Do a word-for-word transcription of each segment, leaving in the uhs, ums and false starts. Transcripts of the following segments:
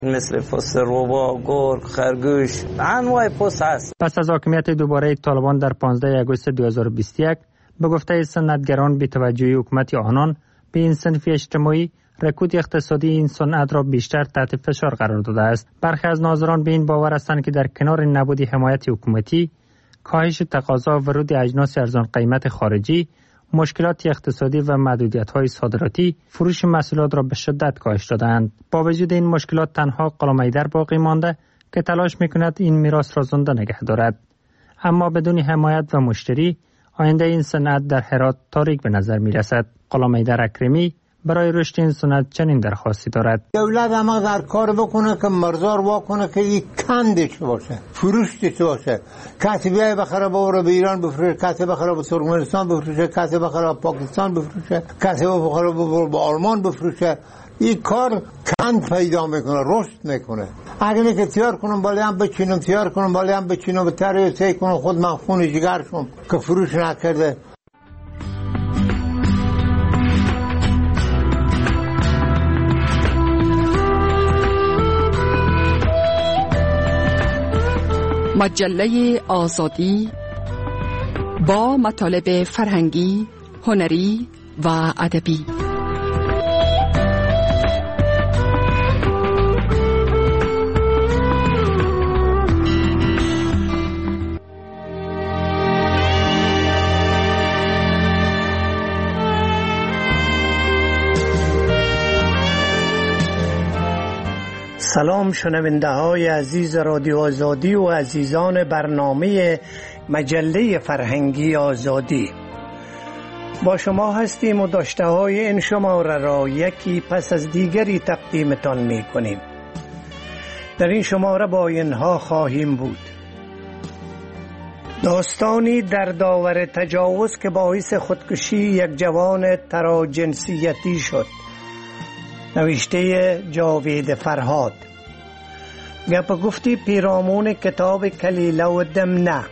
مثل پست روبا، گرگ، خرگوش، انواع پست هست. پس از حاکمیت دوباره طالبان در پانزده آگوست دو هزار و بیست و یک به گفته صنعتگران بی توجهی حکومت آنان به این صنف اجتماعی، رکود اقتصادی این صنعت را بیشتر تحت فشار قرار داده است. برخی از ناظران به این باور هستند که در کنار نبود حمایت حکومتی، کاهش تقاضا و ورود اجناس ارزان قیمت خارجی، مشکلات اقتصادی و محدودیت‌های صادراتی فروش محصولات را به شدت کاهش دادند. با وجود این مشکلات تنها غلام حیدر باقی مانده که تلاش می‌کند این میراث را زنده نگه دارد. اما بدون حمایت و مشتری، آینده این صنعت در هرات تاریک به نظر می‌رسد. غلام حیدر اکرمی برای رشد این صنعت چنین درخواستی دارد: دولت اما در کار بکنه که مرزار واکنه که یک کندش باشه، فروشش باشه. کسی بیای بخره ببره به ایران بفروشه، کسی بخره به ترکمنستان بفروشه، کسی بخره به پاکستان بفروشه، کسی بخره ببره به آلمان بفروشه. این کار کند پیدا میکنه، رشد میکنه. اگر نه که تیار کنم بالا هم بچینم، تیار کنم بالا هم بچینم، به طرح سی کنم خود من خون جگر شم که فروش نکرده. مجله آزادی با مطالب فرهنگی، هنری و ادبی. سلام شنونده های عزیز رادیو آزادی و عزیزان برنامه مجله فرهنگی آزادی. با شما هستیم و داشته های این شماره را یکی پس از دیگری تقدیمتان می کنیم. در این شماره با اینها خواهیم بود: داستانی در داور تجاوز که باعث خودکشی یک جوان تراجنسیتی شد، نوشته جاوید فرهاد. گپ گفتی پیرامون کتاب کلیله و دمنه.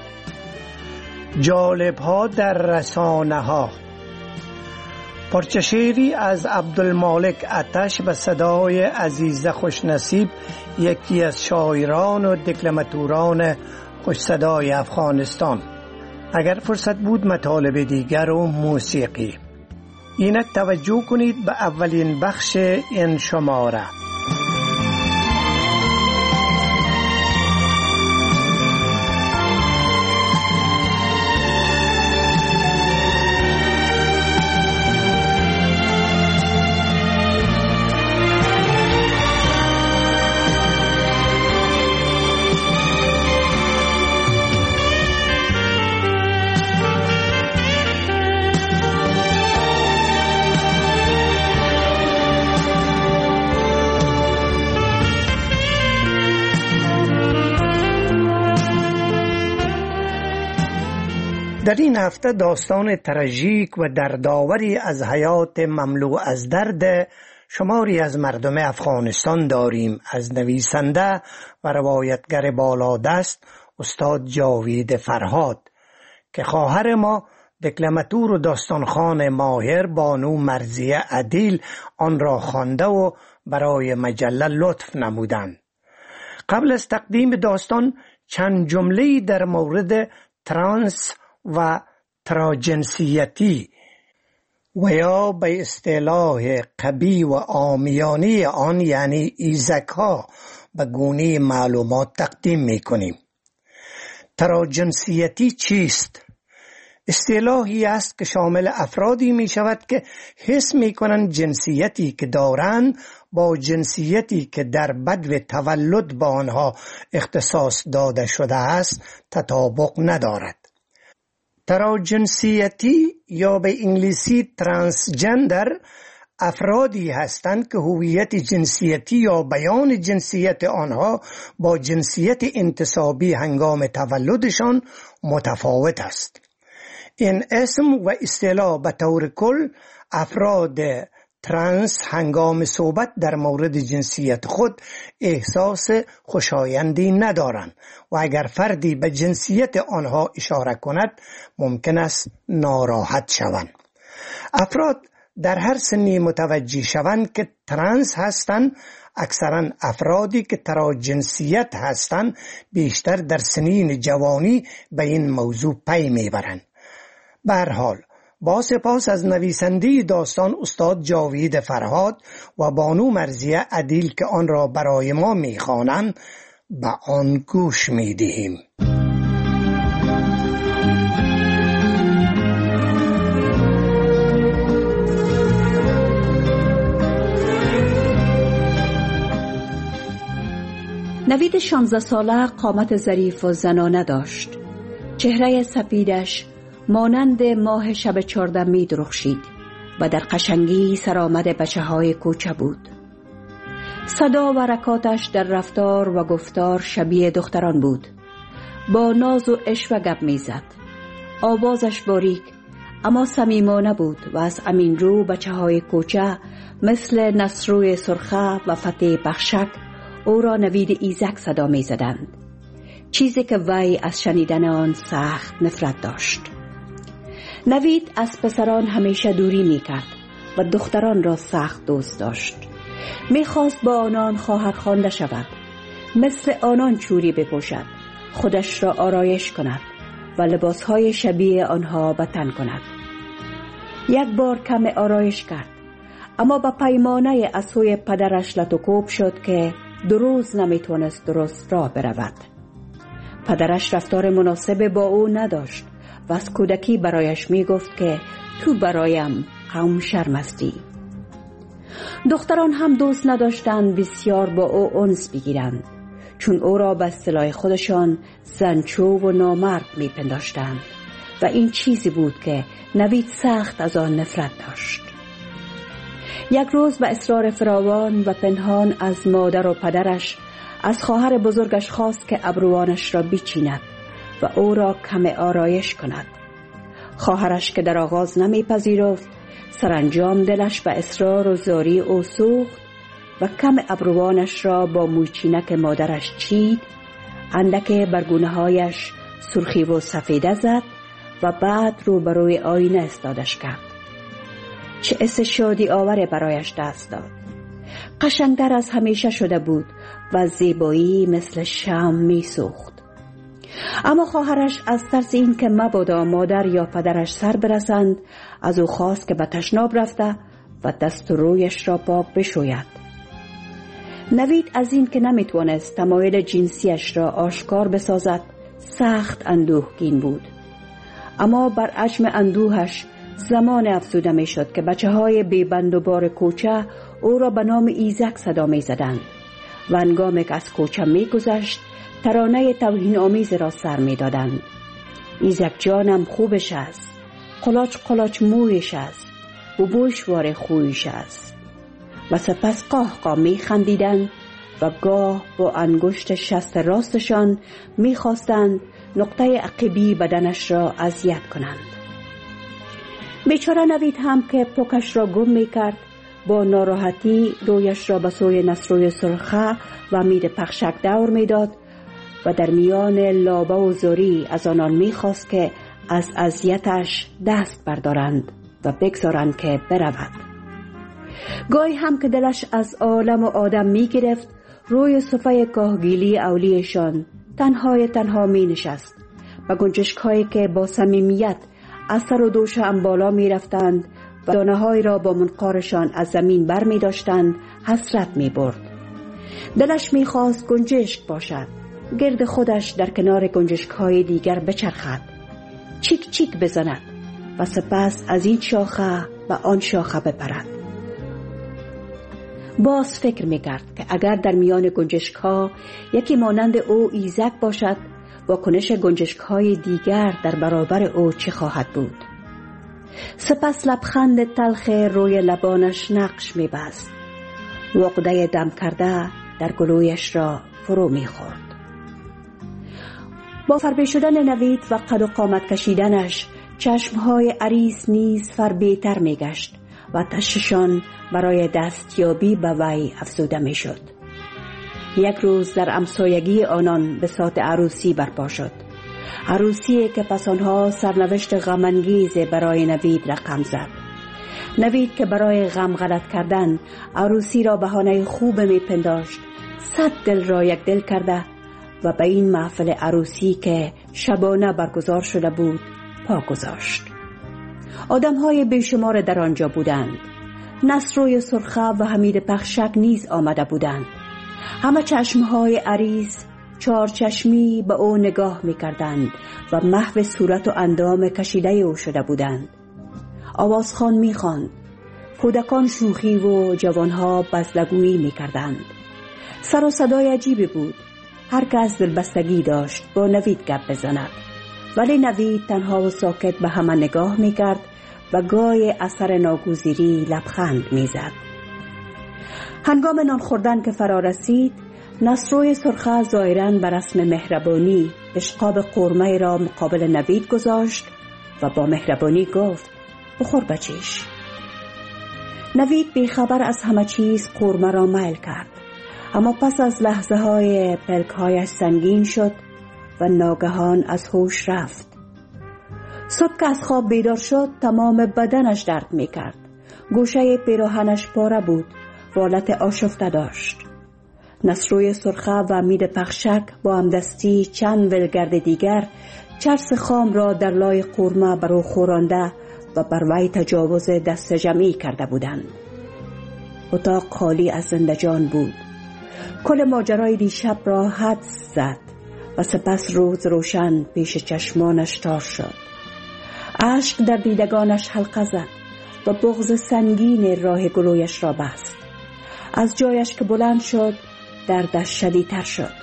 جالب ها در رسانه ها. پارچه شعری از عبدالمالک آتش به صدای عزیزه خوشنصیب، یکی از شاعران و دکلماتوران خوش صدای افغانستان. اگر فرصت بود مطالب دیگر و موسیقی. اینک توجه کنید به اولین بخش این شماره. در این هفته داستان تراژیک و دردآوری از حیات مملو از درد شماری از مردم افغانستان داریم، از نویسنده و روایتگر بالادست استاد جاوید فرهاد که خواهر ما دکلماتور و داستانخوان ماهر بانو مرضیه عدیل آن را خوانده و برای مجله لطف نمودند. قبل از تقدیم داستان چند جمله‌ای در مورد ترانس و تراجنسیتی و یا به اصطلاح قبی و عامیانه آن یعنی ایزک ها به گونه معلومات تقدیم می کنیم. تراجنسیتی چیست؟ اصطلاحی است که شامل افرادی می شود که حس می کنند جنسیتی که دارند با جنسیتی که در بدو تولد با آنها اختصاص داده شده است تطابق ندارد. تراجنسیتی یا به انگلیسی ترانسجندر افرادی هستند که هویت جنسیتی یا بیان جنسیت آنها با جنسیت انتسابی هنگام تولدشان متفاوت است. این اسم و اصطلاح به طور کل افراد ترانس هنگام صحبت در مورد جنسیت خود احساس خوشایندی ندارند و اگر فردی به جنسیت آنها اشاره کند ممکن است ناراحت شوند. افراد در هر سنی متوجه شوند که ترانس هستند اکثرا افرادی که ترا جنسیت هستند بیشتر در سنین جوانی به این موضوع پی میبرند. به هر حال با سپاس از نویسنده داستان استاد جاوید فرهاد و بانو مرضیه عدیل که آن را برای ما میخوانند، به آن گوش میدهیم. نوید شانزده ساله قامت ظریف و زنانه داشت. چهره سپیدش مانند ماه شب چهارده می درخشید و در قشنگی سرآمد بچه های کوچه بود. صدا و حرکاتش در رفتار و گفتار شبیه دختران بود. با ناز و عشق گپ می زد. آوازش باریک اما صمیمانه بود و از امین رو بچه های کوچه مثل نصروی سرخه و فتح بخشک او را نوید ایزک صدا می زدند. چیزی که وی از شنیدن آن سخت نفرت داشت. نوید از پسران همیشه دوری می کرد و دختران را سخت دوست داشت. می خواست با آنان خواهر خوانده شود، مثل آنان چوری بپوشد، خودش را آرایش کند و لباسهای شبیه آنها به تن کند. یک بار کم آرایش کرد، اما با پیمانه از سوی پدرش لطوکوب شد که دو روز نمیتونست درست راه برود. پدرش رفتار مناسب با او نداشت و از کودکی برایش میگفت که تو برایم قوم شرمستی. دختران هم دوست نداشتند بسیار با او انس بگیرند، چون او را به اصطلاح خودشان زنچو و نامرد میپنداشتند و این چیزی بود که نوید سخت از آن نفرت داشت. یک روز به اصرار فراوان و پنهان از مادر و پدرش از خواهر بزرگش خواست که ابروانش را بچیند و او را کم آرایش کند. خواهرش که در آغاز نمیپذیرفت، سرانجام دلش به اصرار و زاری او سوخت و کم ابروانش را با موچینک مادرش چید، اندک برگونه هایش سرخی و سفیده زد و بعد روبروی آینه استادش کرد. چه حس شادی آور برایش دست داد. قشنگتر از همیشه شده بود و زیبایی مثل شمع می سوخت. اما خواهرش از ترس این که مبادا مادر یا پدرش سر برسند، از او خواست که به تشناب رفته و دست و رویش را پاک بشوید. نوید از این که نمیتوانست تمایل جنسیش را آشکار بسازد سخت اندوهگین بود. اما بر عجم اندوهش زمان افزوده می شد که بچه های بیبند و بار کوچه او را به نام ایزک صدا می زدند و هنگامی که از کوچه می گذشت ترانه توهین آمیز را سر می دادند. ایزک جانم خوبش است، قلاچ قلاچ مویش است و بوشوار خویش است. و سپس قاه قاه می خندیدند و گاه با انگشت شست راستشان می خواستند نقطه عقبی بدنش را اذیت کنند. بیچاره نوید هم که پوکش را گم می کرد با ناراحتی رویش را به سوی نصروی سرخه و مید پخشک دور می داد و در میان لابه و زوری از آنان می خواست که از اذیتش دست بردارند و بگذارند که برود. گاهی هم که دلش از عالم و آدم می گرفت، روی صفحه کاهگیلی اولیشان تنهای تنها می نشست و گنجشک هایی که با صمیمیت از سر و دوش هم بالا می رفتند و دانه های را با منقارشان از زمین بر می داشتند حسرت می برد. دلش می خواست گنجشک باشد، گرد خودش در کنار گنجشک های دیگر بچرخد، چیک چیک بزند و سپس از این شاخه و آن شاخه بپرد. باز فکر می کرد که اگر در میان گنجشک ها یکی مانند او ایزک باشد، واکنش گنجشک های دیگر در برابر او چه خواهد بود؟ سپس لبخند تلخ روی لبانش نقش می بست و عقده دم کرده در گلویش را فرو می خورد. با فربه شدن نوید و قد و قامت کشیدنش چشمهای عریس نیز فربه‌تر می گشت و تششان برای دستیابی به وی افزوده می شد. یک روز در همسایگی آنان به ساعت عروسی برپا شد. عروسی که پس آنها سرنوشت غم‌انگیز برای نوید رقم زد. نوید که برای غم غلط کردن عروسی را بهانه خوب میپنداشت، صد دل را یک دل کرده و به این محفل عروسی که شبانه برگزار شده بود پا گذاشت. آدم‌های بیشمار در آنجا بودند. نصروی سرخه و حمید پخشک نیز آمده بودند. همه چشمهای عریس چار چشمی به او نگاه می‌کردند و محو صورت و اندام کشیده او شده بودند. آوازخوان می‌خواند. کودکان شوخی و جوانها بزلگویی می‌کردند. سر و صدای عجیبی بود. هر کس دلبستگی داشت با نوید گپ بزند، ولی نوید تنها و ساکت به همه نگاه می‌کرد و گاهی اثر ناگزیری لبخند می‌زد. هنگام نان خوردن که فرا رسید، نصروی سرخه ظاهراً به رسم مهربانی اشقاب قورمه را مقابل نوید گذاشت و با مهربانی گفت: بخور بچیش. نوید بیخبر از همه چیز قورمه را میل کرد، اما پس از لحظه های پلک هایش سنگین شد و ناگهان از هوش رفت. صبح که از خواب بیدار شد تمام بدنش درد می کرد. گوشه پیراهنش پاره بود و حالت آشفته داشت. نصروی سرخه و حمید پخشک با همدستی چند ولگرد دیگر چرس خام را در لای قورمه برو خورانده و بر وی تجاوز دست جمعی کرده بودند. اتاق خالی از زندجان بود. کل ماجرای دیشب را حدس زد و سپس روز روشن پیش چشمانش تار شد. اشک در دیدگانش حلقه زد و بغض سنگین راه گلویش را بست. از جایش که بلند شد دردش شدیدتر شد.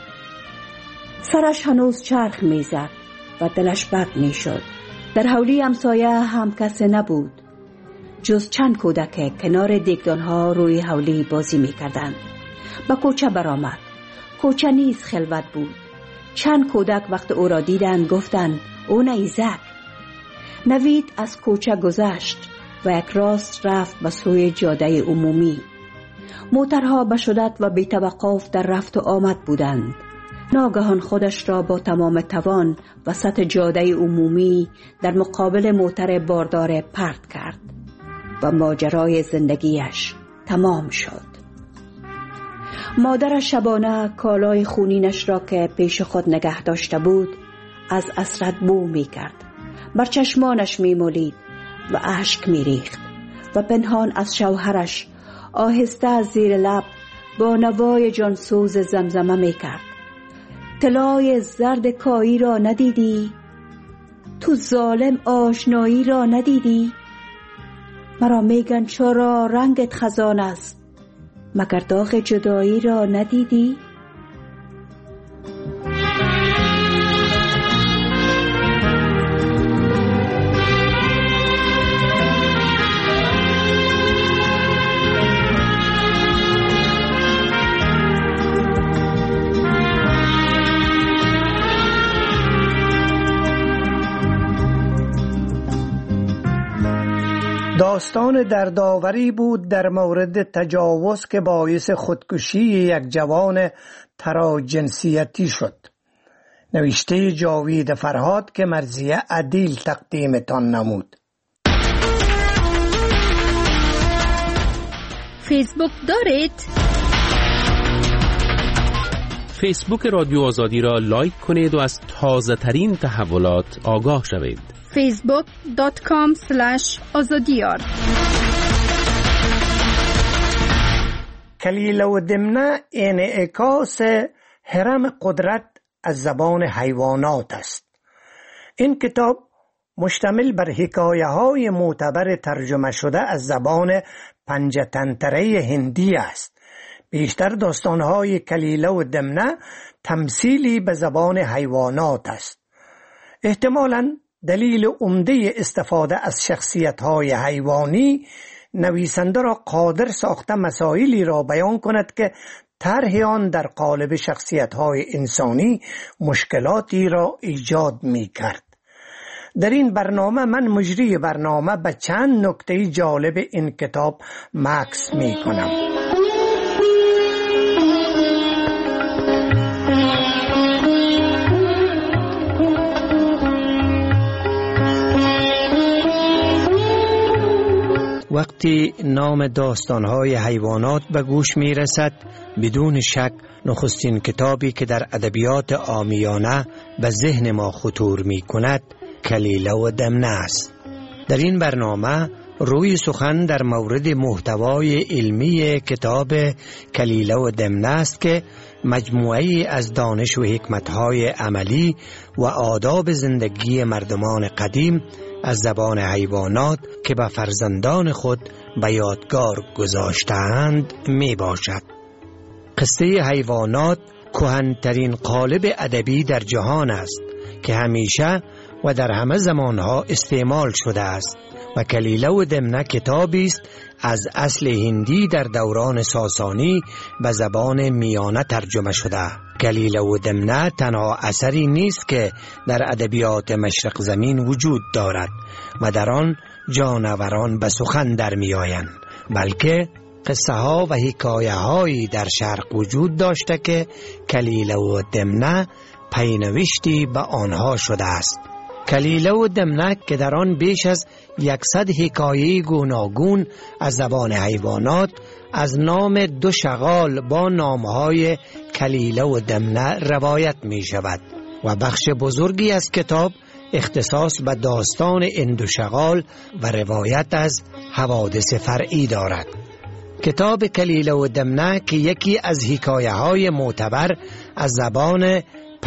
سرش هنوز چرخ میزد و دلش بد میشد. در حولی همسایه هم کسی نبود جز چند کودک که کنار دیگدانها روی حولی بازی میکردند. به کوچه برآمد. کوچه نیز خلوت بود. چند کودک وقت او را دیدند گفتند او نیزک. نوید از کوچه گذشت و یک راست رفت به سوی جاده عمومی. موترها به شدت و بی توقف در رفت و آمد بودند. ناگهان خودش را با تمام توان وسط جاده عمومی در مقابل موتر باردار پرت کرد و ماجرای زندگیش تمام شد. مادر شبانه کالای خونینش را که پیش خود نگه داشته بود از حسرت بو می کرد. بر چشمانش می مالید و اشک می ریخت و پنهان از شوهرش آهسته از زیر لب با نوای جانسوز زمزمه می کرد: طلای زرد کایی را ندیدی؟ تو ظالم آشنایی را ندیدی؟ مرا میگن چرا رنگت خزان است، مگر داغ جدایی را ندیدی؟ داستان دردآوری بود در مورد تجاوز که باعث خودکشی یک جوان تراجنسیتی شد. نوشته جاوید فرهاد که مرضیه عدیل تقدیمتان نمود. فیسبوک دارید؟ فیسبوک رادیو آزادی را لایک کنید و از تازه ترین تحولات آگاه شوید. فیسبوک دات کام سلش آزادیار. کلیله و دمنه انعکاس هرم قدرت از زبان حیوانات است. این کتاب مشتمل بر حکایه های معتبر ترجمه شده از زبان پنجتنتره هندی است. بیشتر داستانهای کلیله و دمنه تمثیلی به زبان حیوانات است. احتمالاً دلیل عمده استفاده از شخصیت‌های حیوانی نویسنده را قادر ساخته مسائلی را بیان کند که طرح آن در قالب شخصیت‌های انسانی مشکلاتی را ایجاد می‌کرد. در این برنامه من مجری برنامه به چند نکته جالب این کتاب مکث می‌کنم. وقت وقتی نام داستان‌های حیوانات به گوش می‌رسد، بدون شک نخستین کتابی که در ادبیات عامیانه به ذهن ما خطور می‌کند کلیله و دمنه است. در این برنامه روی سخن در مورد محتوای علمی کتاب کلیله و دمنه است که مجموعه‌ای از دانش و حکمت‌های عملی و آداب زندگی مردمان قدیم از زبان حیوانات که به فرزندان خود به یادگار گذاشته‌اند می باشد. قصه حیوانات کهن‌ترین قالب ادبی در جهان است که همیشه و در همه زمانها استعمال شده است و کلیله و دمنه کتابی است از اصل هندی در دوران ساسانی به زبان میانه ترجمه شده. کلیله و دمنه تنها اثری نیست که در ادبیات مشرق زمین وجود دارد و در آن جانوران به سخن در می آیند، بلکه قصه ها و حکایه هایی در شرق وجود داشته که کلیله و دمنه پینوشتی به آنها شده است. کلیله و دمنه که در آن بیش از یکصد حکایه گوناگون از زبان حیوانات از نام دو شغال با نامهای کلیله و دمنه روایت می شود و بخش بزرگی از کتاب اختصاص به داستان این دو شغال و روایت از حوادث فرعی دارد. کتاب کلیله و دمنه که یکی از حکایه های معتبر از زبان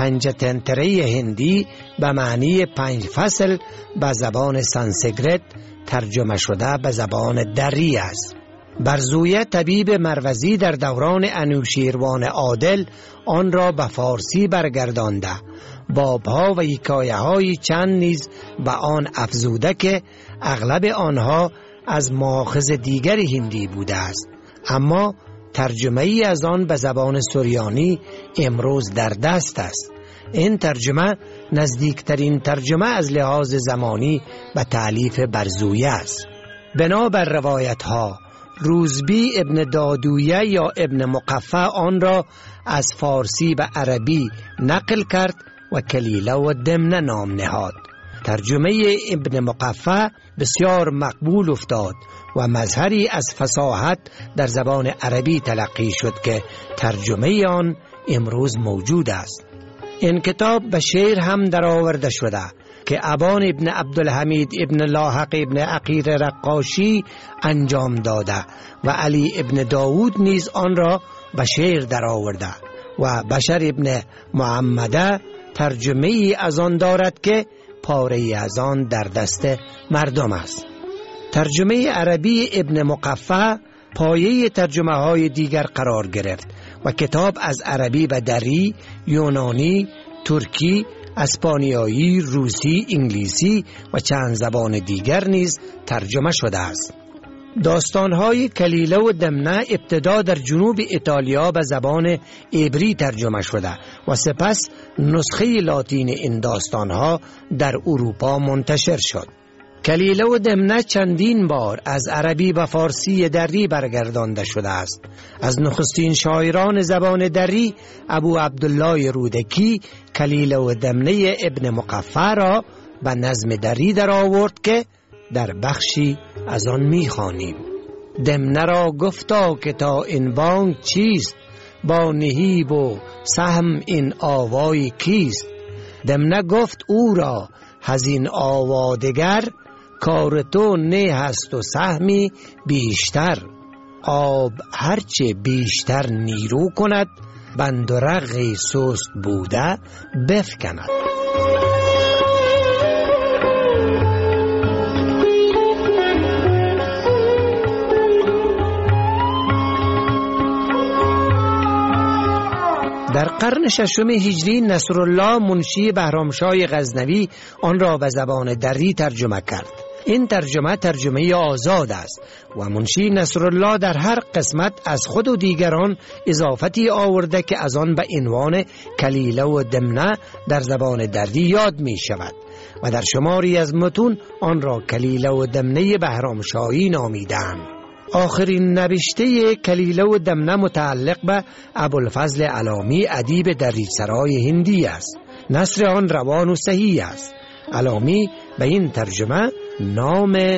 پنجتنتره هندی به معنی پنج فصل به زبان سانسکریت ترجمه شده به زبان دری است. برزویه طبیب مروزی در دوران انوشیروان عادل آن را به فارسی برگردانده، بابها و حکایه های چند نیز به آن افزوده که اغلب آنها از ماخذ دیگر هندی بوده است، اما ترجمه ای از آن به زبان سریانی امروز در دست است. این ترجمه نزدیکترین ترجمه از لحاظ زمانی به تألیف برزویه است. بنابر روایت ها روزبی ابن دادویه یا ابن مقفع آن را از فارسی به عربی نقل کرد و کلیله و دمنه نام نهاد. ترجمه ابن مقفع بسیار مقبول افتاد و مظهری از فصاحت در زبان عربی تلقی شد که ترجمه آن امروز موجود است. این کتاب به شعر هم در آورده شده که ابان ابن عبدالحمید ابن لاحق ابن عقیر رقاشی انجام داده و علی ابن داود نیز آن را به شعر در آورده و بشر ابن محمده ترجمه ای از آن دارد که پاره ای از آن در دست مردم است. ترجمه عربی ابن مقفع پایه ترجمه های دیگر قرار گرفت و کتاب از عربی به دری، یونانی، ترکی، اسپانیایی، روسی، انگلیسی و چند زبان دیگر نیز ترجمه شده است. داستان‌های کلیله و دمنه ابتدا در جنوب ایتالیا به زبان عبری ترجمه شده و سپس نسخه لاتین این داستان‌ها در اروپا منتشر شد. کلیله و دمنه چندین بار از عربی و فارسی دری برگردانده شده است. از نخستین شاعران زبان دری ابو عبدالله رودکی کلیله و دمنه ابن مقفع را به نظم دری در آورد که در بخشی از آن می‌خوانیم. دمنه را گفتا که تا این بانگ چیست، با نهیب و سهم این آوای کیست. دمنه گفت او را هزین آوادگر، کار تو نه هست و سهمی بیشتر. آب هرچه بیشتر نیرو کند، بند و رغی سست بوده بفکند. در قرن ششم هجری نصرالله منشی بهرامشاه غزنوی آن را به زبان دری ترجمه کرد. این ترجمه ترجمه آزاد است و منشی نصرالله در هر قسمت از خود و دیگران اضافتی آورده که از آن به عنوان کلیله و دمنه در زبان دری یاد می شود و در شماری از متون آن را کلیله و دمنه بهرامشاهی نامیدند. آخرین نوشته کلیله و دمنه متعلق به ابوالفضل علامی ادیب دریسرای هندی است. نثر آن روان و صحیح است. علامی به این ترجمه نام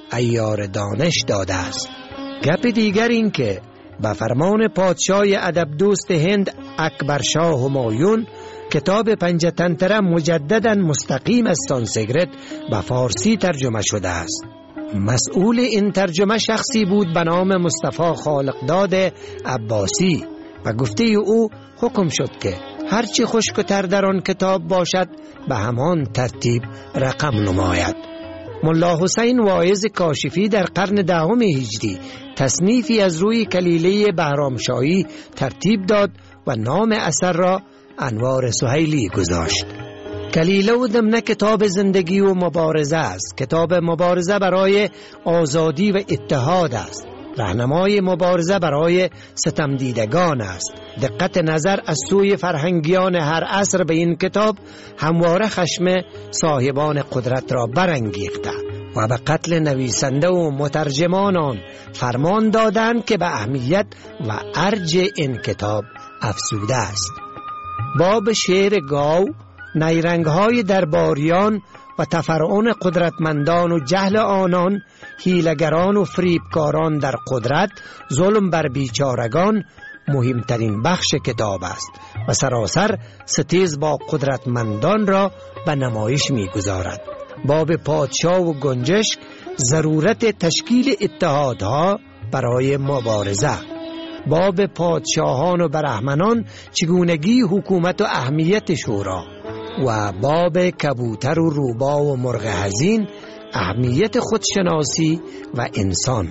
عیار دانش داده است. گپ دیگر این که به فرمان پادشاه ادب دوست هند اکبر شاه همایون کتاب پنجتنتره مجددا مستقیم از سانسکریت به فارسی ترجمه شده است. مسئول این ترجمه شخصی بود به نام مصطفی خالقداد عباسی و گفته او حکم شد که هرچی خشک و تر در آن کتاب باشد به همان ترتیب رقم نماید. ملا حسین واعظ کاشفی در قرن دهم هجری تصنیفی از روی کلیله بهرامشاهی ترتیب داد و نام اثر را انوار سهیلی گذاشت. کلیله و ضمن کتاب زندگی و مبارزه است. کتاب مبارزه برای آزادی و اتحاد است. راهنمای مبارزه برای ستمدیدگان است. دقت نظر از سوی فرهنگیان هر عصر به این کتاب همواره خشم صاحبان قدرت را برانگیخته و به قتل نویسنده و مترجمانان فرمان دادند که به اهمیت و ارج این کتاب افزوده است. باب شعر گاو، نیرنگ‌های درباریان و تفرعون قدرتمندان و جهل آنان، حیله‌گران و فریبکاران در قدرت، ظلم بر بیچارگان مهمترین بخش کتاب است و سراسر ستیز با قدرتمندان را به نمایش می‌گذارد. باب پادشاه و گنجشک، ضرورت تشکیل اتحادها برای مبارزه. باب پادشاهان و برهمنان، چگونگی حکومت و اهمیت شورا. و باب کبوتر و روبا و مرغ حزین، اهمیت خودشناسی و انسان.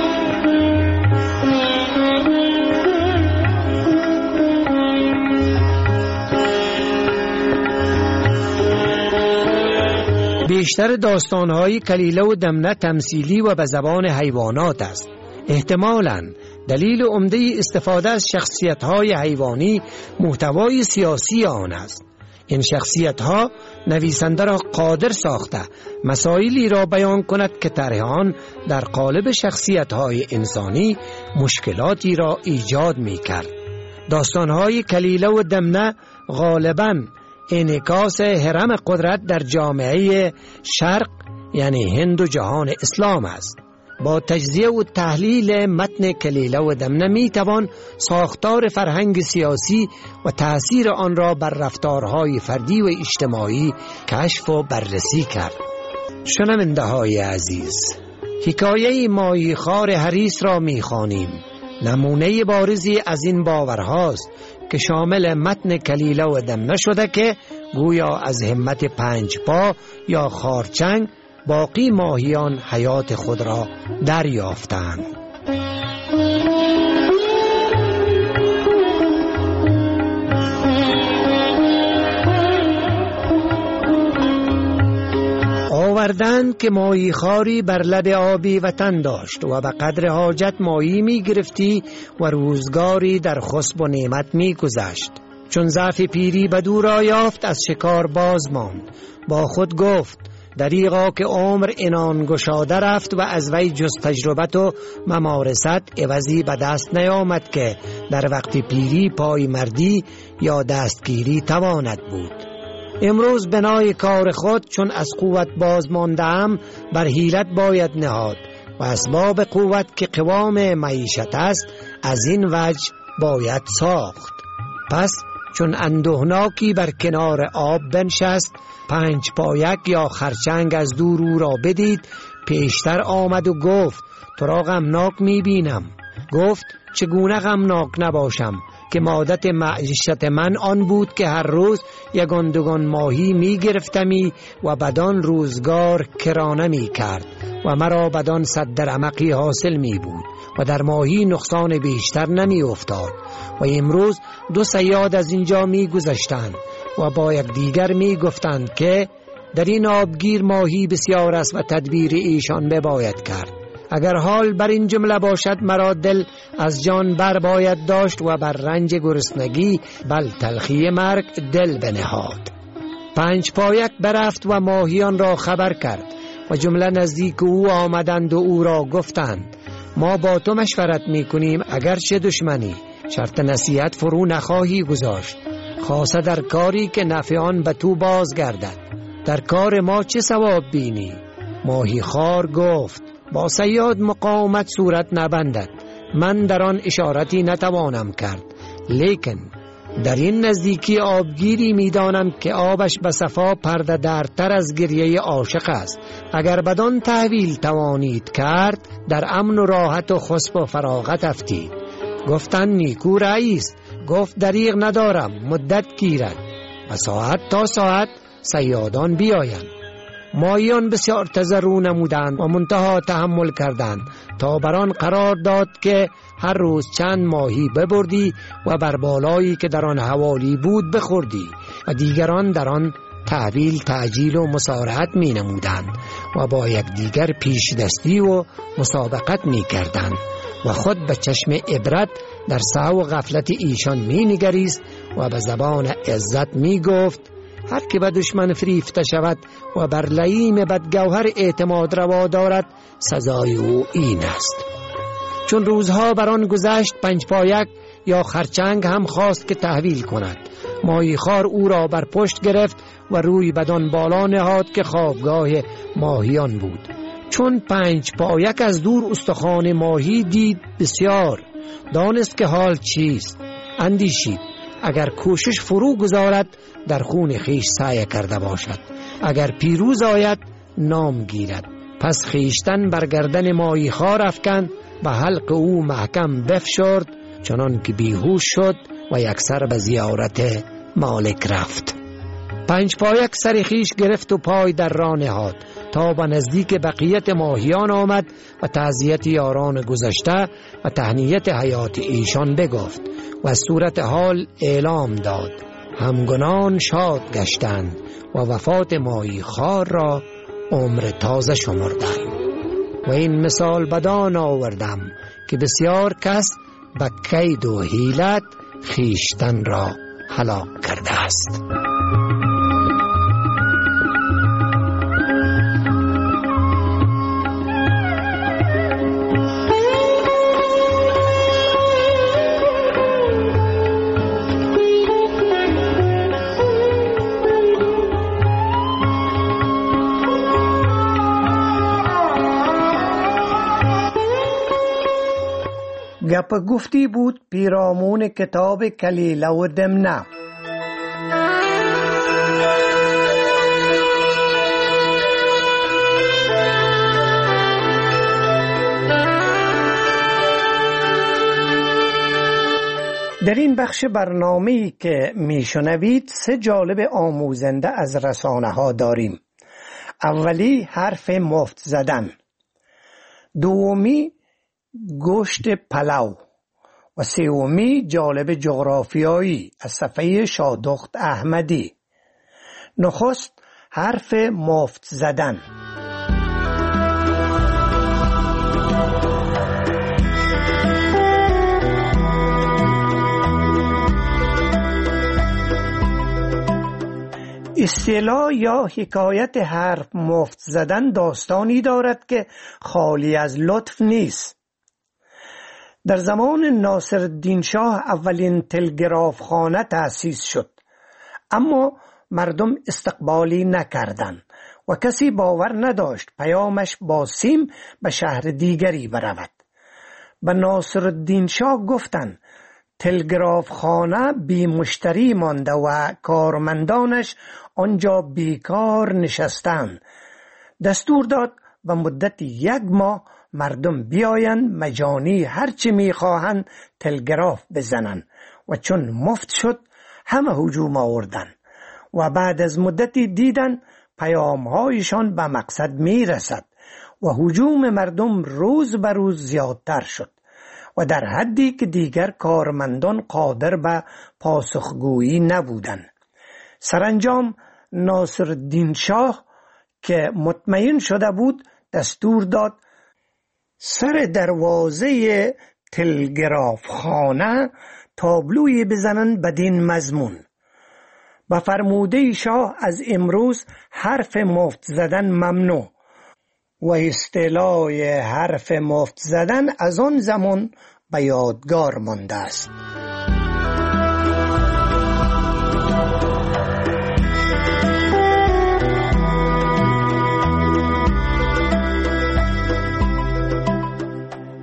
بیشتر داستان‌های کلیله و دمنه تمثیلی و به زبان حیوانات است. احتمالاً دلیل عمده استفاده از شخصیت‌های حیوانی محتوای سیاسی آن است. این شخصیت‌ها نویسنده را قادر ساخته مسائلی را بیان کند که طرح آن در قالب شخصیت‌های انسانی مشکلاتی را ایجاد می‌کرد. داستان‌های کلیله و دمنه غالباً انعکاس هرم قدرت در جامعه شرق یعنی هند و جهان اسلام است. با تجزیه و تحلیل متن کلیله و دمنه می توان ساختار فرهنگ سیاسی و تأثیر آن را بر رفتارهای فردی و اجتماعی کشف و بررسی کرد. شنونده های عزیز، حکایه ماهیخوار حریص را می خوانیم. نمونه بارزی از این باورهاست که شامل متن کلیله و دمنه شده که گویا از همت پنج پا یا خارچنگ باقی ماهیان حیات خود را دریافتند. آوردند که ماهی خاری بر لب آبی وطن داشت و به قدر حاجت ماهی می گرفتی و روزگاری در خسب و نعمت می گذشت. چون ضعف پیری بدو را یافت از شکار باز ماند. با خود گفت دریغا که عمر اینان گشاده رفت و از وی جز تجربت و ممارست عوضی به دست نیامد که در وقت پیری پای مردی یا دستگیری تواند بود. امروز بنای کار خود چون از قوت باز ماندم بر حیلت باید نهاد و اسباب قوت که قوام معیشت است از این وجه باید ساخت. پس چون اندوهناکی بر کنار آب بنشست، پنج پایک یا خرچنگ از دور او را بدید، پیشتر آمد و گفت تو را غمناک می بینم. گفت چگونه غمناک نباشم که عادت معیشت من آن بود که هر روز یگان دوگان ماهی می گرفتمی و بدان روزگار کرانه می کرد و مرا بدان صد درمقی حاصل می بود و در ماهی نقصان بیشتر نمی افتاد و امروز دو صیاد از اینجا می گذشتند و با یک دیگر می گفتند که در این آبگیر ماهی بسیار است و تدبیر ایشان بباید کرد. اگر حال بر این جمله باشد مرا دل از جان بر باید داشت و بر رنج گرسنگی بل تلخی مرگ دل بنهاد. پنج پایک برفت و ماهیان را خبر کرد و جمله نزدیک او آمدند و او را گفتند ما با تو مشورت می کنیم اگرچه دشمنی شرط نصیحت فرو نخواهی گذاشت، خاصه در کاری که نفع آن به تو بازگردد. در کار ما چه ثواب بینی؟ ماهی خار گفت با صیاد مقاومت صورت نبندد. من در آن اشارتی نتوانم کرد، لیکن در این نزدیکی آبگیری میدانم که آبش به صفا پرده دارتر از گریه عاشق است. اگر بدان تحویل توانید کرد، در امن و راحت و خسب و فراغت افتید. گفتن نیکو رئیس. گفت دریغ ندارم، مدت گیرد و ساعت تا ساعت صیادان بیایند. ماهیان بسیار تضرع نمودند و منتها تحمل کردند تا بران قرار داد که هر روز چند ماهی ببردی و بر بالایی که در آن حوالی بود بخوردی و دیگران در آن تحویل تعجیل و مسارعت می نمودند و با یکدیگر پیش دستی و مسابقت می کردند و خود به چشم عبرت در سهو و غفلت ایشان می نگریست و به زبان عزت می گفت هر که به دشمن فریفته شود و بر لئیم بدگوهر اعتماد روا دارد، سزای او این است. چون روزها بر آن گذشت، پنج پایک یا خرچنگ هم خواست که تحویل کند. ماهیخوار او را بر پشت گرفت و روی بدان بالا نهاد که خوابگاه ماهیان بود. چون پنج پایک از دور استخوان ماهی دید، بسیار دانست که حال چیست. اندیشید اگر کوشش فرو گذارد در خون خیش سایه کرده باشد، اگر پیروز آید نام گیرد. پس خیشتن بر گردن ماهیخوار افکند و حلق او محکم بفشرد، چنان که بیهوش شد و یک سر به زیارت مالک رفت. پنج پایک سر خیش گرفت و پای در راه نهاد تا به نزدیک بقیت ماهیان آمد و تعزیت یاران گذشته و تهنیت حیات ایشان بگفت و صورت حال اعلام داد. همگنان شاد گشتند و وفات ماهیخوار را عمر تازه شمردند. و این مثال بدان آوردم که بسیار کس به کید و حیلت خیشتن را هلاک کرده است. گپ گفتی بود پیرامون کتاب کلیله و دمنه. در این بخش برنامه‌ای که میشنوید سه جالب آموزنده از رسانه ها داریم. اولی حرف مفت زدن، دومی گوشت پلو و سومی جالب جغرافیایی از صفحه شادخت احمدی. نخست حرف مفت زدن. اصطلاح یا حکایت حرف مفت زدن داستانی دارد که خالی از لطف نیست. در زمان ناصرالدین شاه اولین تلگراف خانه تأسیس شد، اما مردم استقبالی نکردند و کسی باور نداشت پیامش با سیم به شهر دیگری برود. به ناصرالدین شاه گفتند تلگراف خانه بی مشتری مانده و کارمندانش آنجا بیکار نشستند. دستور داد و مدت یک ماه مردم بیایند مجانی هرچی میخواهند تلگراف بزنند و چون مفت شد همه هجوم آوردند و بعد از مدتی دیدن پیامهایشان به مقصد میرسد و هجوم مردم روز به روز زیادتر شد و در حدی که دیگر کارمندان قادر به پاسخگویی نبودند. سرانجام ناصرالدین شاه که مطمئن شده بود دستور داد سر دروازه تلگراف خانه تابلوی بزنن بدین مضمون: با فرموده شاه از امروز حرف مفت زدن ممنوع. و اصطلاح حرف مفت زدن از آن زمان به یادگار مانده است.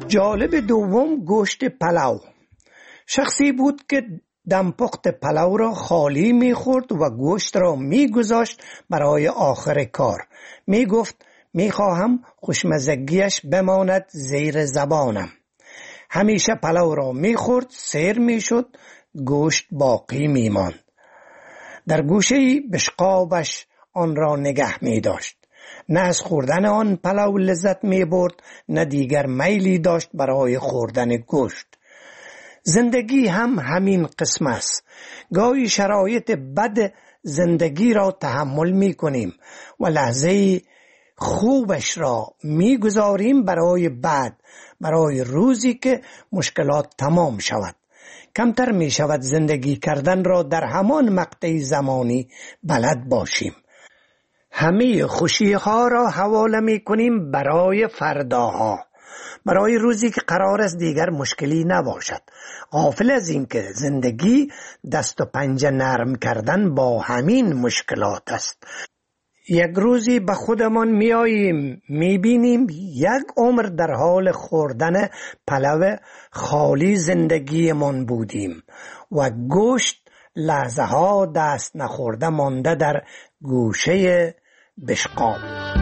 جالب دوم گوشت پلو. شخصی بود که دمپخت پلو را خالی می‌خورد و گوشت را می‌گذاشت برای آخر کار. می‌گفت می‌خواهم خوشمزگیش بماند زیر زبانم. همیشه پلو را می‌خورد، سیر می‌شد، گوشت باقی می‌ماند. در گوشه‌ای بشقابش آن را نگه می‌داشت. نه از خوردن آن پلو لذت می‌برد، نه دیگر میلی داشت برای خوردن گوشت. زندگی هم همین قسم است. گاهی شرایط بد زندگی را تحمل می‌کنیم و لحظه خوبش را می‌گذاریم برای بعد، برای روزی که مشکلات تمام شود. کمتر می‌شود زندگی کردن را در همان مقطع زمانی بلد باشیم. همه خوشی‌ها را حواله می‌کنیم برای فرداها، برای روزی که قرار است دیگر مشکلی نباشد، غافل از این که زندگی دست و پنجه نرم کردن با همین مشکلات است. یک روزی به خودمان میاییم میبینیم یک عمر در حال خوردن پلو خالی زندگیمان بودیم و گوشت لحظه ها دست نخورده مانده در گوشه بشقاب.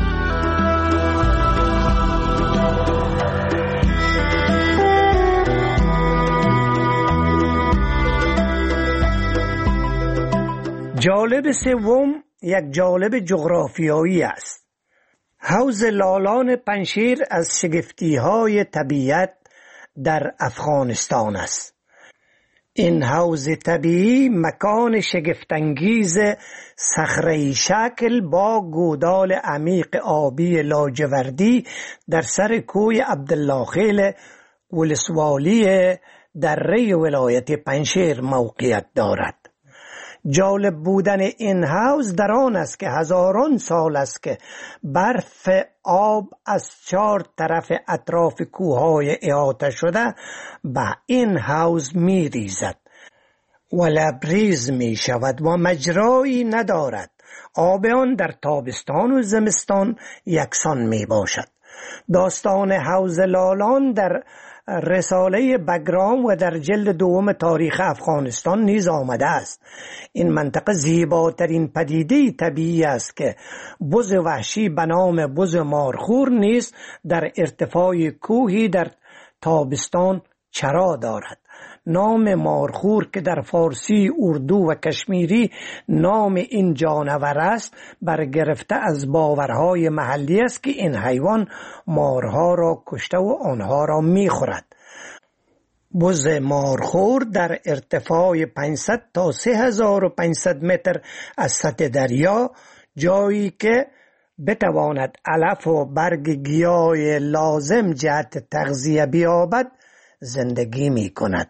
جالب سوم یک جالب جغرافیایی است. حوض لالان پنشیر از شگفتی‌های طبیعت در افغانستان است. این حوض طبیعی مکان شگفت‌انگیز صخره‌ای شکل با گودال عمیق آبی لاجوردی در سر کوه عبدالله خیل ولسوالی دره ولایت پنشیر موقعیت دارد. جالب بودن این حوض در آن است که هزاران سال است که برف آب از چهار طرف اطراف کوههای احاطه شده به این حوض می ریزد و لبریز می شود و مجرایی ندارد. آب آن در تابستان و زمستان یکسان می باشد. داستان حوض لالان در رساله بگرام و در جلد دوم تاریخ افغانستان نیز آمده است. این منطقه زیباترین پدیده طبیعی است که بز وحشی به نام بز مارخور نیز در ارتفاع کوهی در تابستان چرا دارد. نام مارخور که در فارسی، اردو و کشمیری نام این جانور است برگرفته از باورهای محلی است که این حیوان مارها را کشته و آنها را می‌خورد. بز مارخور در ارتفاع پانصد تا سه هزار و پانصد متر از سطح دریا، جایی که بتواند علف و برگ گیاه لازم جهت تغذیه بیابد زندگی می کند.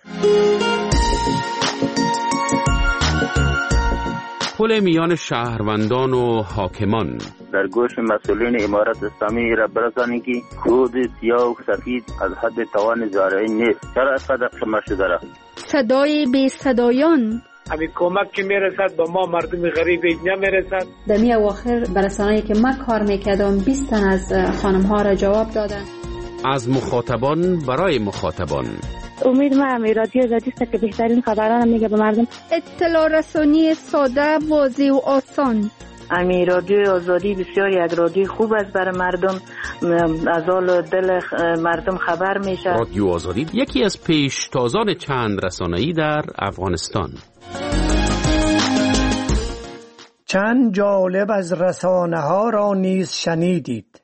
پل میان شهروندان و حاکمان. در گوش مسئولین امارت اسلامی را برسانید که کود سیاه و سفید از حد توان زارعی نیست. چرا اینقدر شما شده را؟ صدای بی صدایان. همین کمک که میرسد به ما مردم غریب نمیرسد. در می اواخر برسانه‌ای که من کار میکردم بیست تن از خانم ها را جواب دادن. از مخاطبان برای مخاطبان. امید ما امی رادیو آزادی است که بهترین خبران میگه به مردم. اطلاع رسانی ساده، واضح و آسان. امی رادیو آزادی بسیار یک رادیو خوب است برای مردم، از حال دل مردم خبر میشه. رادیو آزادی یکی از پیشتازان چند رسانه‌ای در افغانستان. چند جالب از رسانه ها را نیز شنیدید.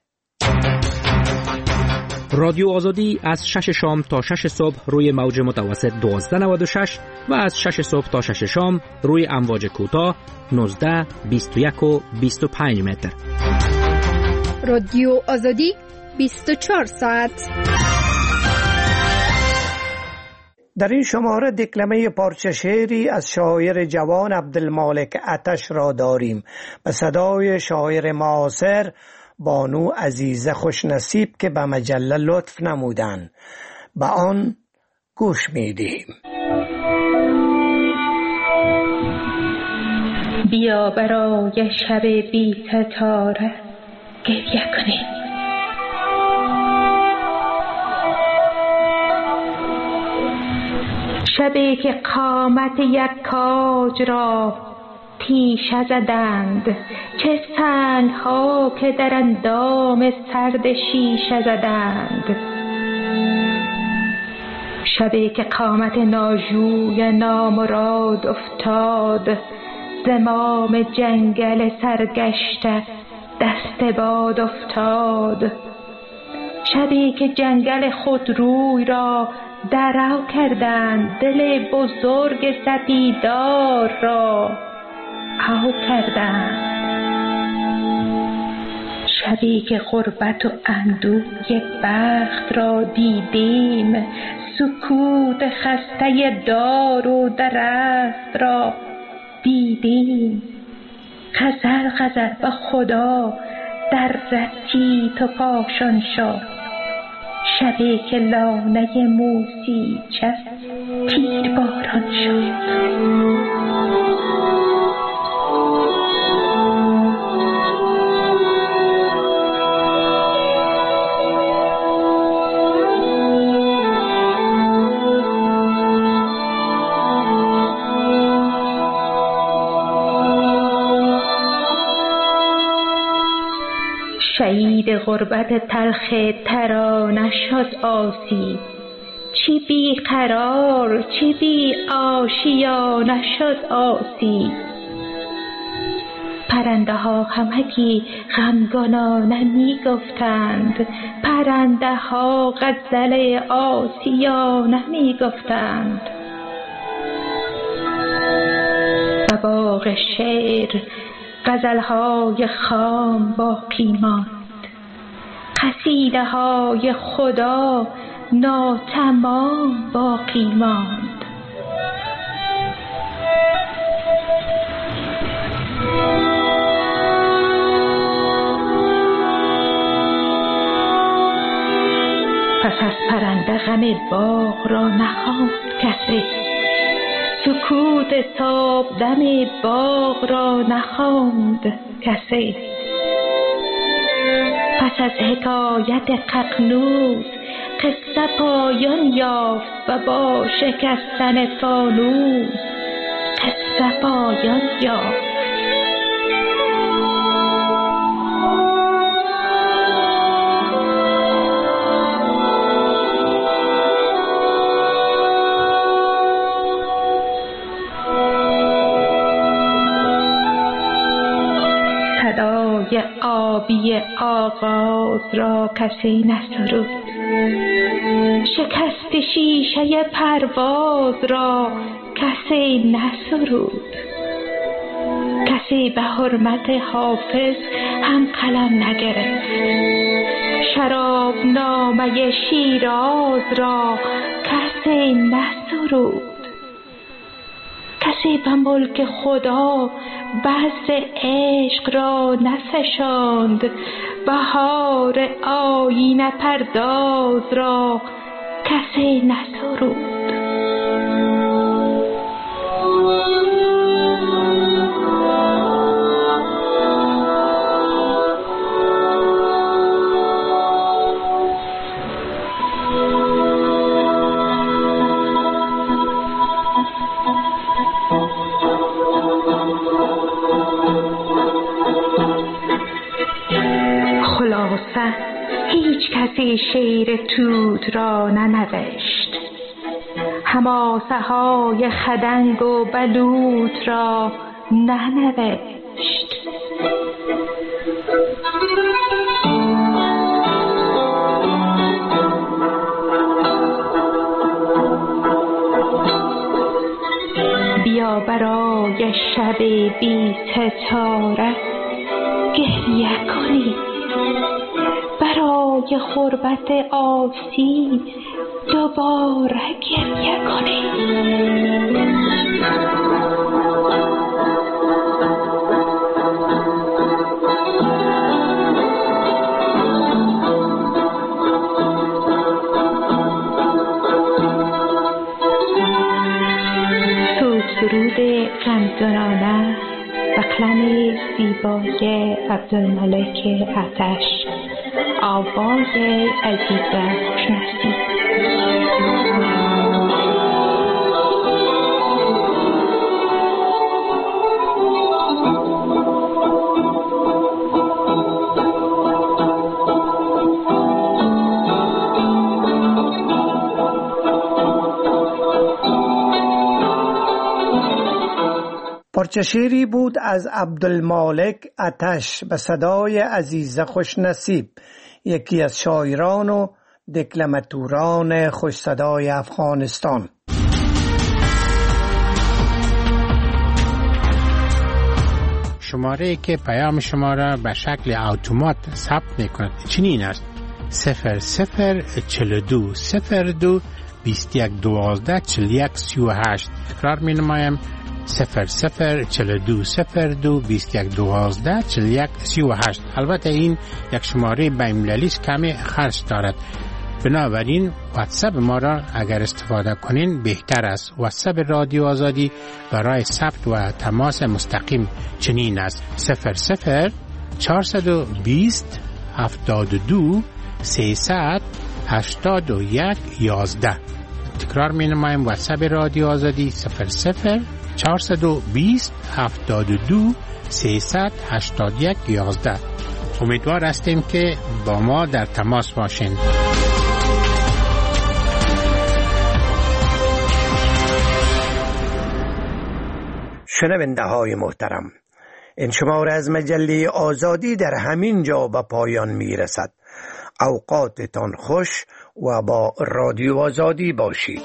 رادیو آزادی از شش شام تا شش صبح روی موج متوسط دوازده نود و شش و از شش صبح تا شش شام روی امواج کوتاه نوزده، بیست و یک و بیست و پنج متر. رادیو آزادی بیست و چهار ساعت. در این شماره دکلمه پارچه شعری از شاعر جوان عبدالمالک آتش را داریم به صدای شاعر معاصر بانو عزیزه خوشنصیب که به مجله لطف نمودن. به آن گوش میدیم. بیا برای شب بی ستاره گریه کنیم. شبی که قامت یک کاج را تیشه زدند، چه سنگ‌ها که در اندام سرد شیشه زدند. شبی که قامت ناجوی نامراد افتاد، زمام جنگل سرگشته دست باد افتاد. شبی که جنگل خودروی را درو کردند، دل بزرگ سپیدار را او کردند. شبی که غربت و اندوه بخت را دیدیم، سکوت خسته دار و درخت را دیدیم. غزل غزل به خدا در رتی تو پاشان شد، شبی که لانه موسی چه تیر باران شد. شهید غربت تلخ ترانه شد آسی، چی بی قرار چی بی آشیانه شد آسی. پرنده ها همگی غمگنانه می گفتند، پرنده ها غزل آسیانه می گفتند. و باغ شعر غزل‌های خام باقی ماند، قصیده های خدا ناتمام باقی ماند. پس از پرنده غم باغ را نخواند کسی، سکوت صبح دم باغ را نخواند کسی. پس از حکایت ققنوس قصه پایان یافت و با شکستن فانوس قصه پایان یافت. صدای آبی آغاز را کسی نسرود، شکست شیشه پرواز را کسی نسرود. کسی به حرمت حافظ هم قلم نگرفت، شراب نامه شیراز را کسی نسرود. کسی به ملک خدا بذر عشق را نفشاند، بهار آیینه پرداز را کسی نسرود. خلاصه هیچ کسی شعر توت را ننوشت، حماسه های خدنگ و بلوط را ننوشت. بیا برای شب بی ستاره گریه کنی، برای غربت آسی دوباره گریه کنی. سوگ سرود غمزنانه و قلم زیبای عبدالملک آتش، آواز عزیز خوشنصیب. پارچه شعری بود از عبدالمالک آتش به صدای عزیز خوشنصیب، یکی از شاعران و دکلماتوران خوش صدای افغانستان. شماره که پیام شما را به شکل اتومات ثبت می‌کند چنین است: صفر صفر چهل و دو صفر دو بیست و یک دوازده چهل و یک سی و هشت. تکرار می‌نمایم: صفر صفر چهل و دو صفر دو بیست و یک دوازده چهل و یک سی و هشت. البته این یک شماره بین‌المللی است، کمی خرج دارد، بنابراین واتساپ ما را اگر استفاده کنین بهتر است. واتساپ رادیو آزادی برای ثبت و تماس مستقیم چنین است: صفر صفر چهارصد و بیست هفتاد و دو سیصد هشتاد و یک یازده. تکرار می نمایم: واتساپ رادیو آزادی صفر صفر چهارصد و بیست هفتاد و دو سیصد هشتاد و یک یازده. امیدوار هستیم که با ما در تماس باشین. شنونده های محترم، این شماره از مجله آزادی در همین جا به پایان می رسد. اوقاتتان خوش و با رادیو آزادی باشید.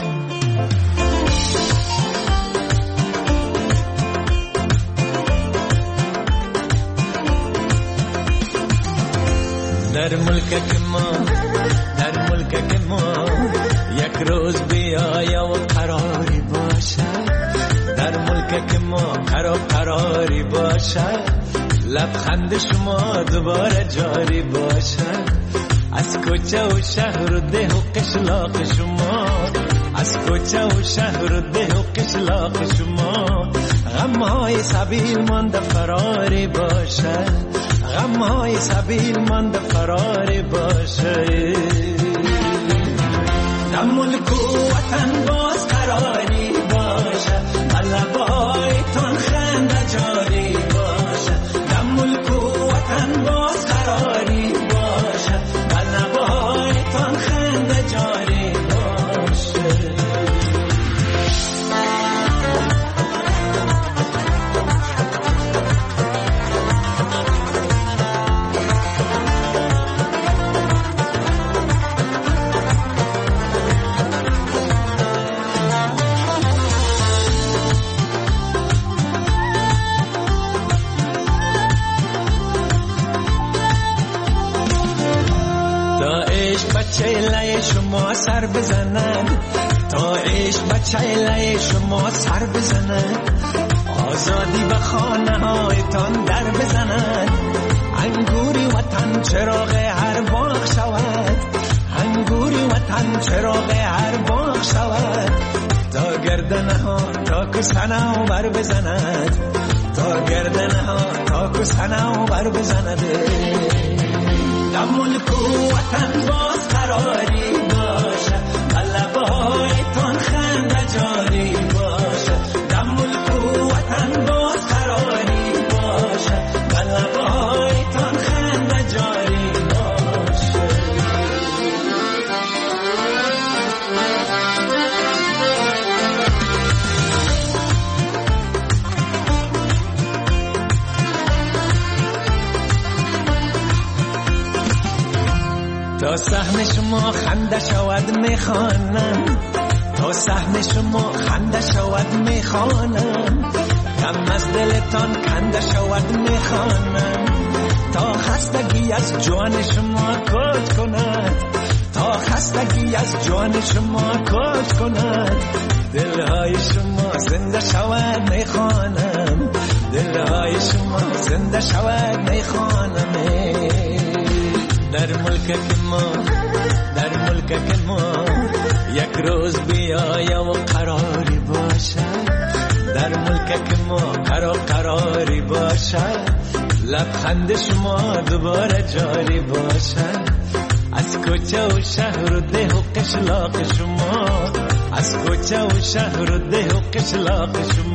در ملک ما در ملک ما یک روز بیایا و قراری باشه. در ملک ما قرار قراری باشه. لبخند شما دوباره جاری باشه. از کوچه و شهر و ده و قشلاق شما، از کوچه و شهر و ده و قشلاق شما غمهای سبیل مانده فراری باشه. غمهای سبیل مانده فراری باشه. در ملک و وطن باز قراری باشه. لبایتان خنده جاری باشه. در ملک و وطن باز قراری باشه. لبایتان خنده جاری باشه. چهله شما سر بزنند، تا عشق به چهله شما سر بزنند. آزادی به خانه هایتان در بزنند. انگوری وطن چراغ هر باغ شود. انگوری وطن چراغ هر باغ شود. تا گردنه ها تا کسنه ها بر بزند. تا گردنه ها تا کسنه ها بر بزند. در ملک و وطن باز قراری باشه. لبایتان خنده جاری باشه. در ملک و وطن باز قراری باشه. لبایتان خنده جاری باشه. تا سهم شما خنده شود میخوانم. تا سهم شما خنده شود میخوانم. غم از دلتان کنده شود میخوانم. تا خستگی از جان شما کوچ کند. تا خستگی از جان شما کوچ کند. دلهای شما زنده شود میخوانم. دلهای شما زنده شود میخوانم. در ملک ما در ملک ما یک روز بیایا و قراری باشه. در ملک ما قرار قراری باشه. لبخند شما دوباره جاری باشه. از کوچه و شهر و ده و قشلاق شما. از کوچه و شهر و ده و قشلاق شما